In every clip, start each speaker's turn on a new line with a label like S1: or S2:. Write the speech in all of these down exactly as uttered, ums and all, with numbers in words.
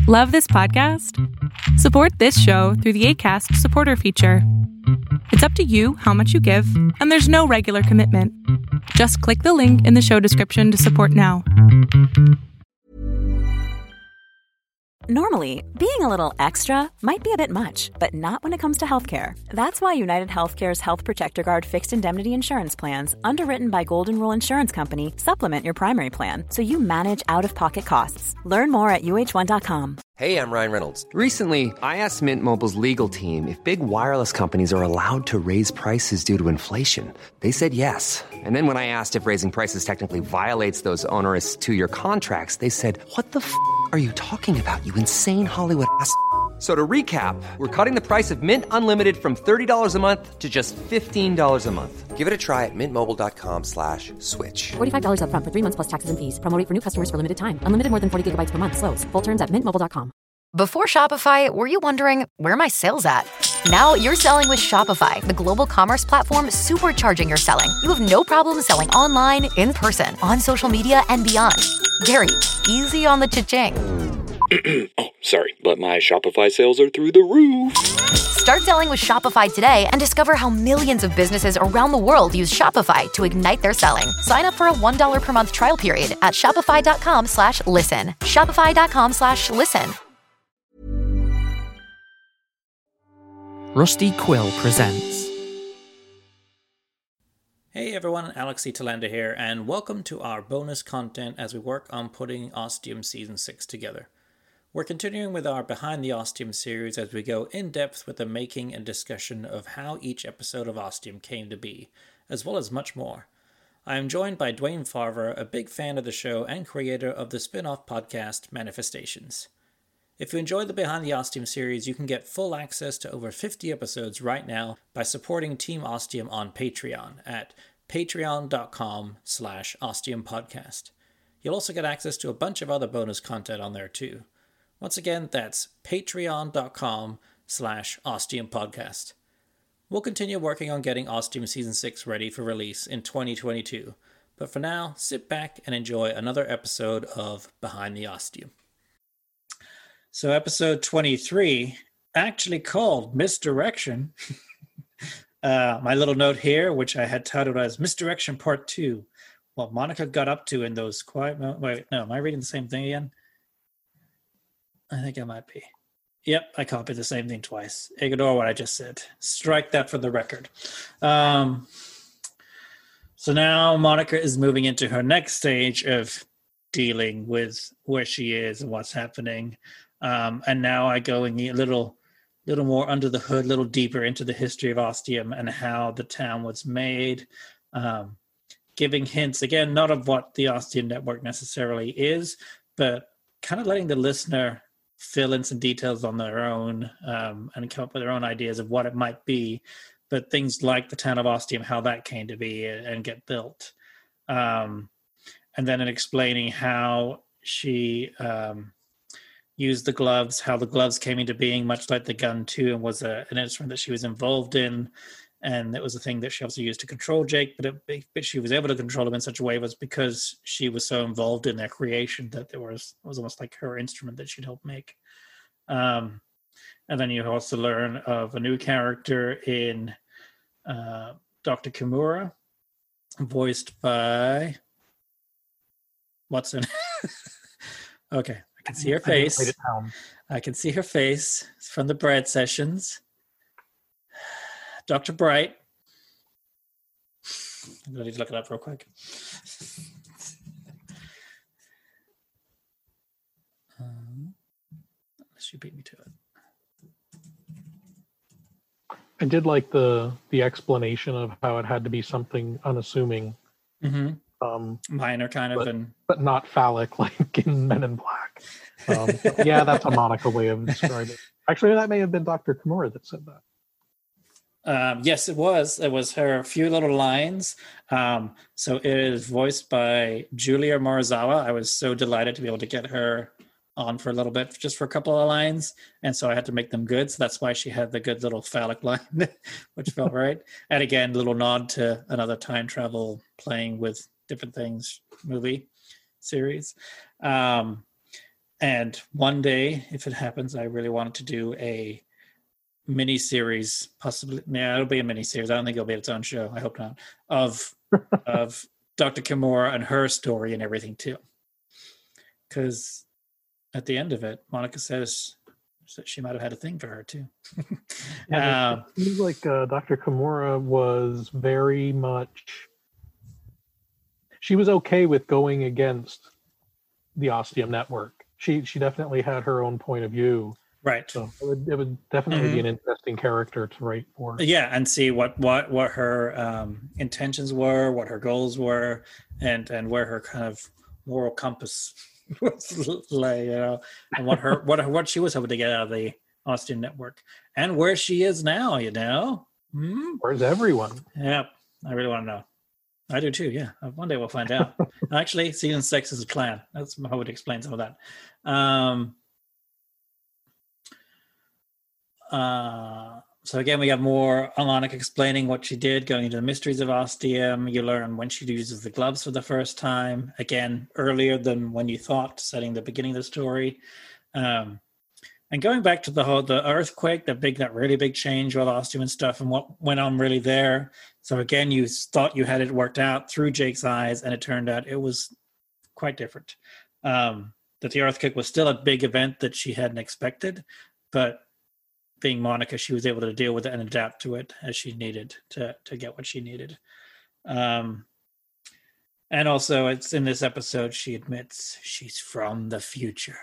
S1: Love this podcast? Support this show through the Acast supporter feature. It's up to you how much you give, and there's no regular commitment. Just click the link in the show description to support now.
S2: Normally, being a little extra might be a bit much, but not when it comes to healthcare. That's why United Healthcare's Health Protector Guard fixed indemnity insurance plans, underwritten by Golden Rule Insurance Company, supplement your primary plan so you manage out-of-pocket costs. Learn more at U H one dot com.
S3: Hey, I'm Ryan Reynolds. Recently, I asked Mint Mobile's legal team if big wireless companies are allowed to raise prices due to inflation. They said yes. And then when I asked if raising prices technically violates those onerous two-year contracts, they said, what the f*** are you talking about, you insane Hollywood ass f- So to recap, we're cutting the price of Mint Unlimited from thirty dollars a month to just fifteen dollars a month. Give it a try at mintmobile.com slash switch.
S4: forty-five dollars up front for three months plus taxes and fees. Promo rate for new customers for limited time. Unlimited more than forty gigabytes per month. Slows full terms at mint mobile dot com.
S5: Before Shopify, were you wondering, where are my sales at? Now you're selling with Shopify, the global commerce platform supercharging your selling. You have no problem selling online, in person, on social media, and beyond. Gary, easy on the cha-ching.
S6: Oh, sorry, but my Shopify sales are through the roof.
S5: Start selling with Shopify today and discover how millions of businesses around the world use Shopify to ignite their selling. Sign up for a one dollar per month trial period at shopify.com slash listen. Shopify.com slash listen.
S7: Rusty Quill presents.
S8: Hey everyone, Alex E. Talander here, and welcome to our bonus content as we work on putting Ostium Season six together. We're continuing with our Behind the Ostium series as we go in depth with the making and discussion of how each episode of Ostium came to be, as well as much more. I am joined by Dwayne Farver, a big fan of the show and creator of the spin-off podcast Manifestations. If you enjoy the Behind the Ostium series, you can get full access to over fifty episodes right now by supporting Team Ostium on Patreon at patreon.com slash ostiumpodcast. You'll also get access to a bunch of other bonus content on there too. Once again, that's patreon.com slash ostiumpodcast. We'll continue working on getting Ostium Season six ready for release in twenty twenty-two, but for now, sit back and enjoy another episode of Behind the Ostium. So episode twenty-three, actually called Misdirection. uh, my little note here, which I had titled as Misdirection Part two, what Monica got up to in those quiet moments. Wait, no, am I reading the same thing again? I think I might be. Yep, I copied the same thing twice. Ignore what I just said. Strike that for the record. Um, so now Monica is moving into her next stage of dealing with where she is and what's happening. Um, and now I go and get a little, little more under the hood, a little deeper into the history of Ostium and how the town was made, um, giving hints, again, not of what the Ostium Network necessarily is, but kind of letting the listener fill in some details on their own um, and come up with their own ideas of what it might be. But things like the town of Ostium, how that came to be and get built. Um, and then in explaining how she... Um, used the gloves, how the gloves came into being, much like the gun too, and was a, an instrument that she was involved in. And it was a thing that she also used to control Jake, but, it, but she was able to control him in such a way was because she was so involved in their creation that there was, it was almost like her instrument that she'd helped make. Um, and then you also learn of a new character in uh, Doctor Kimura, voiced by... What's in Okay. I can see her face. I can see her face from the Brad sessions. Doctor Bright. I'm going to need to look it up real quick. Um, she beat me to it.
S9: I did like the the explanation of how it had to be something unassuming.
S8: Mm-hmm.
S9: Um,
S8: Minor kind of,
S9: but,
S8: and
S9: but not phallic like in Men in Black. Um, so yeah, that's a Monica way of describing it. Actually, that may have been Doctor Kimura that said that.
S8: Um, yes, it was. It was her few little lines. Um, so it is voiced by Julia Morizawa. I was so delighted to be able to get her on for a little bit, just for a couple of lines. And so I had to make them good. So that's why she had the good little phallic line, which felt right. And again, a little nod to another time travel playing with different things movie series. Um, And one day, if it happens, I really wanted to do a mini series, possibly. Yeah, it'll be a mini series. I don't think it'll be its own show. I hope not. Of of Doctor Kimura and her story and everything too. Because at the end of it, Monica says that she might have had a thing for her too.
S9: Yeah,
S8: um,
S9: it seems like uh, Doctor Kimura was very much. She was okay with going against the Ostium network. She she definitely had her own point of view.
S8: Right.
S9: So it would, it would definitely
S8: mm-hmm.
S9: be an interesting character to write for.
S8: Yeah, and see what what what her um, intentions were, what her goals were, and and where her kind of moral compass was lay, you know, and what her what what she was hoping to get out of the Ostium network, and where she is now. You know, hmm?
S9: Where's everyone?
S8: Yeah, I really want to know. I do too. Yeah, one day we'll find out. Actually, season six is a plan. That's how I would explain some of that. Um, uh, so again, we have more Alanic explaining what she did, going into the mysteries of Ostium. You learn when she uses the gloves for the first time. Again, earlier than when you thought, setting the beginning of the story. Um, and going back to the whole the earthquake, that big, that really big change with Ostium and stuff, and what went on really there. So again, you thought you had it worked out through Jake's eyes, and it turned out it was quite different. Um, that the earthquake was still a big event that she hadn't expected, but being Monica, she was able to deal with it and adapt to it as she needed to to get what she needed. Um, and also, it's in this episode she admits she's from the future.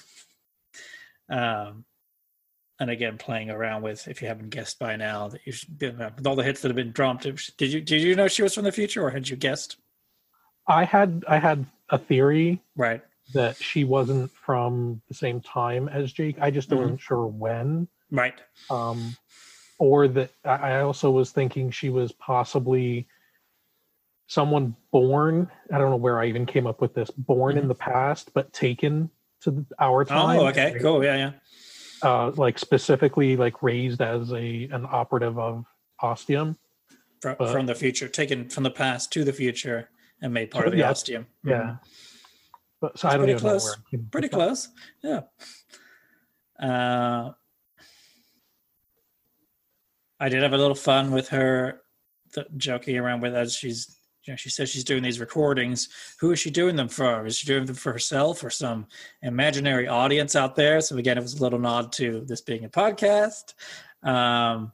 S8: um, and again, playing around with, if you haven't guessed by now, that you should be, with all the hits that have been dropped. Did you did you know she was from the future, or had you guessed?
S9: I had I had a theory,
S8: right,
S9: that she wasn't from the same time as Jake. I just mm-hmm. wasn't sure when.
S8: Right.
S9: Um, or that I also was thinking she was possibly someone born. I don't know where I even came up with this. Born mm-hmm. in the past, but taken to our time.
S8: Oh, okay, cool. Yeah, yeah.
S9: Uh, like specifically, like raised as a an operative of Ostium
S8: from,
S9: but,
S8: from the future, taken from the past to the future, and made part so, of the
S9: yeah,
S8: Ostium.
S9: Yeah.
S8: Mm-hmm.
S9: But so That's I don't even
S8: close.
S9: know where.
S8: Pretty close. Yeah. Uh, I did have a little fun with her, th- joking around with as she's, you know, she says she's doing these recordings. Who is she doing them for? Is she doing them for herself or some imaginary audience out there? So again, it was a little nod to this being a podcast. Um,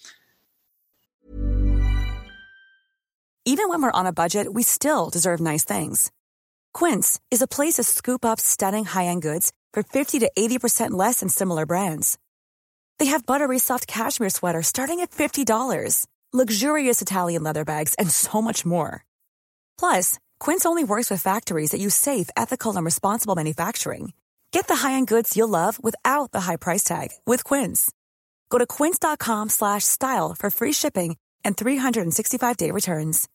S7: Even when we're on a budget, we still deserve nice things. Quince is a place to scoop up stunning high-end goods for fifty to eighty percent less than similar brands. They have buttery soft cashmere sweaters starting at fifty dollars, luxurious Italian leather bags, and so much more. Plus, Quince only works with factories that use safe, ethical, and responsible manufacturing. Get the high-end goods you'll love without the high price tag with Quince. Go to quince.com slash style for free shipping and three sixty-five day returns.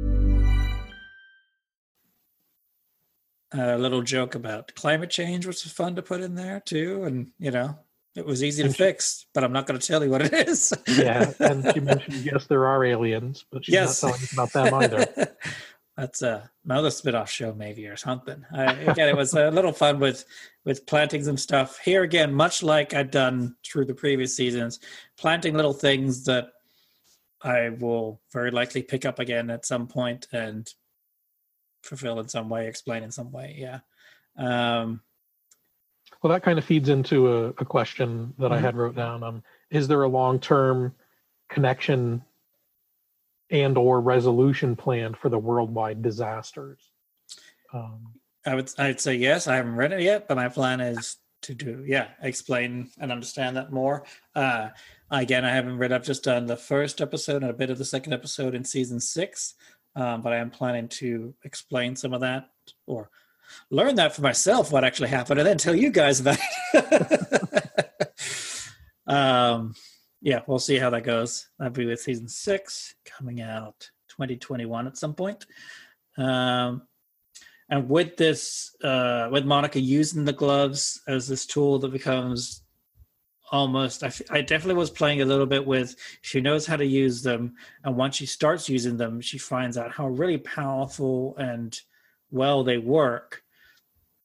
S8: A little joke about climate change, which was fun to put in there too. And, you know, it was easy to and fix, but I'm not going to tell you what it is.
S9: Yeah, and she mentioned, yes, there are aliens, but she's yes. not telling us about them either.
S8: That's uh, another spin-off show maybe or something. I, again, it was a little fun with, with planting some stuff. Here again, much like I've done through the previous seasons, planting little things that I will very likely pick up again at some point and fulfill in some way, explain in some way. Yeah. Um,
S9: well, that kind of feeds into a, a question that mm-hmm. I had wrote down. Um, is there a long-term connection and or resolution plan for the worldwide disasters? Um,
S8: I would I'd say yes. I haven't read it yet, but my plan is to do, yeah, explain and understand that more. Uh, again, I haven't read, I've just done the first episode and a bit of the second episode in season six. Um, but I am planning to explain some of that or learn that for myself, what actually happened, and then tell you guys about it. um, yeah, we'll see how that goes. That'll be with season six coming out twenty twenty-one at some point. Um, and with this, uh, with Monica using the gloves as this tool that becomes almost, I, f- I definitely was playing a little bit with, she knows how to use them. And once she starts using them, she finds out how really powerful and well they work.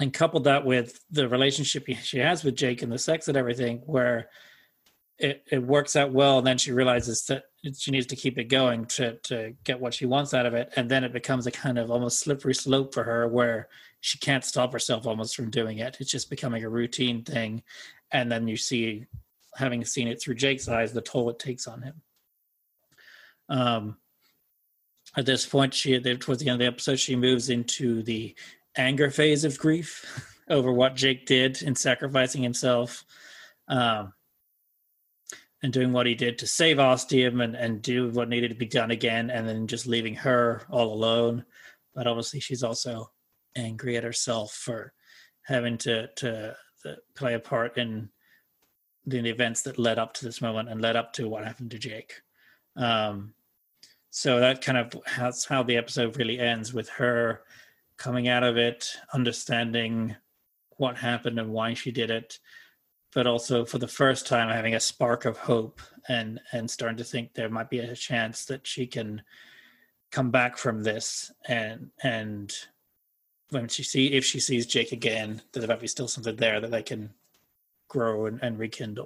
S8: and coupled that with the relationship she has with Jake and the sex and everything, where it, it works out well, and then she realizes that she needs to keep it going to, to get what she wants out of it, and then it becomes a kind of almost slippery slope for her where she can't stop herself almost from doing it. It's just becoming a routine thing, and then you see, having seen it through Jake's eyes, the toll it takes on him. Um, at this point, she towards the end of the episode, she moves into the anger phase of grief over what Jake did in sacrificing himself, um, and doing what he did to save Ostium and, and do what needed to be done again, and then just leaving her all alone. But obviously she's also angry at herself for having to, to, to play a part in the events that led up to this moment and led up to what happened to Jake. Um, so that kind of that's how the episode really ends, with her coming out of it, understanding what happened and why she did it, but also for the first time having a spark of hope and, and starting to think there might be a chance that she can come back from this. And, and when she see, if she sees Jake again, there might be still something there that they can grow and, and rekindle.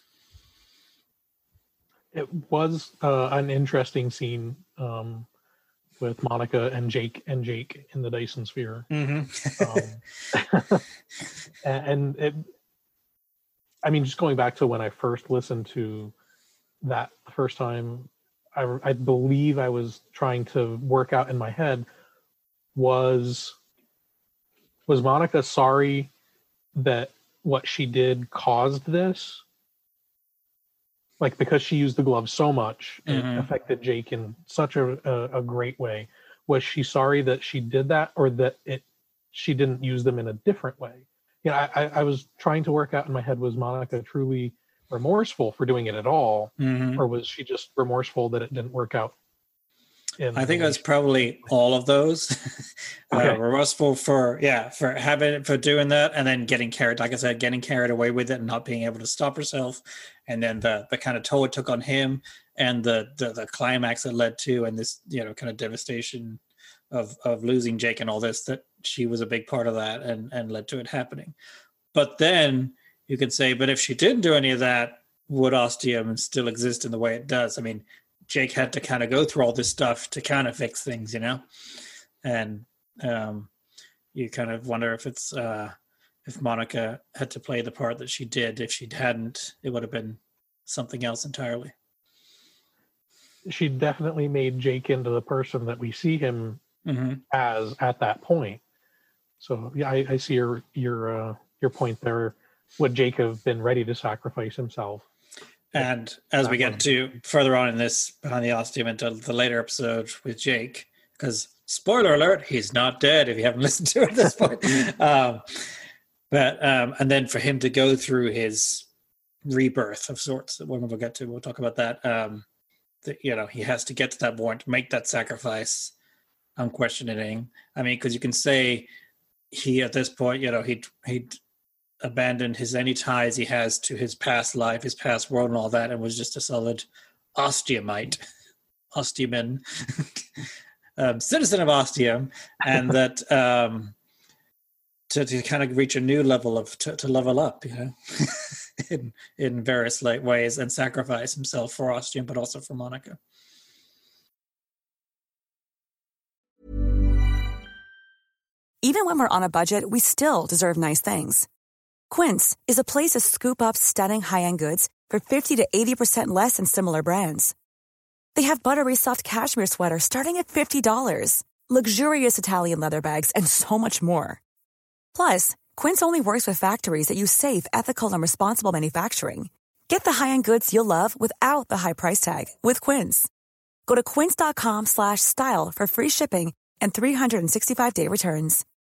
S9: It was uh, an interesting scene um, with Monica and Jake and Jake in the Dyson Sphere.
S8: Mm-hmm.
S9: um, and it, I mean, just going back to when I first listened to that the first time, I, I believe I was trying to work out in my head, was, was Monica sorry that what she did caused this? Like, because she used the glove so much,
S8: mm-hmm.
S9: it affected Jake in such a, a, a great way. Was she sorry that she did that, or that it she didn't use them in a different way? You know, I, I was trying to work out in my head, was Monica truly remorseful for doing it at all,
S8: mm-hmm.
S9: or was she just remorseful that it didn't work out?
S8: I think it was probably all of those.
S9: Okay.
S8: uh, remorseful for, yeah, for having, for doing that, and then getting carried, like I said, getting carried away with it and not being able to stop herself. And then the, the kind of toll it took on him, and the, the, the climax it led to, and this, you know, kind of devastation of, of losing Jake and all this, that she was a big part of that and, and led to it happening. But then you could say, but if she didn't do any of that, would Ostium still exist in the way it does? I mean, Jake had to kind of go through all this stuff to kind of fix things, you know? And um, you kind of wonder if it's, uh, if Monica had to play the part that she did. If she hadn't, it would have been something else entirely.
S9: She definitely made Jake into the person that we see him
S8: mm-hmm.
S9: as at that point. So yeah, I, I see your, your, uh, your point there. Would Jake have been ready to sacrifice himself?
S8: And as we get to further on in this Behind the Ostium into the later episode with Jake, because spoiler alert, he's not dead if you haven't listened to it at this point. um, but um, and then for him to go through his rebirth of sorts, that when we'll get to, we'll talk about that. Um, that, you know, he has to get to that point, make that sacrifice. I'm questioning. I mean, because you can say he at this point, you know, he he. abandoned his any ties he has to his past life, his past world and all that, and was just a solid Ostiumite, Ostiuman, um, citizen of Ostium, and that um, to, to kind of reach a new level of, to, to level up, you know, in, in various like ways, and sacrifice himself for Ostium, but also for Monica.
S7: Even when we're on a budget, we still deserve nice things. Quince is a place to scoop up stunning high-end goods for fifty to eighty percent less than similar brands. They have buttery soft cashmere sweaters starting at fifty dollars, luxurious Italian leather bags, and so much more. Plus, Quince only works with factories that use safe, ethical, and responsible manufacturing. Get the high-end goods you'll love without the high price tag with Quince. Go to quince.com slash style for free shipping and three sixty-five day returns.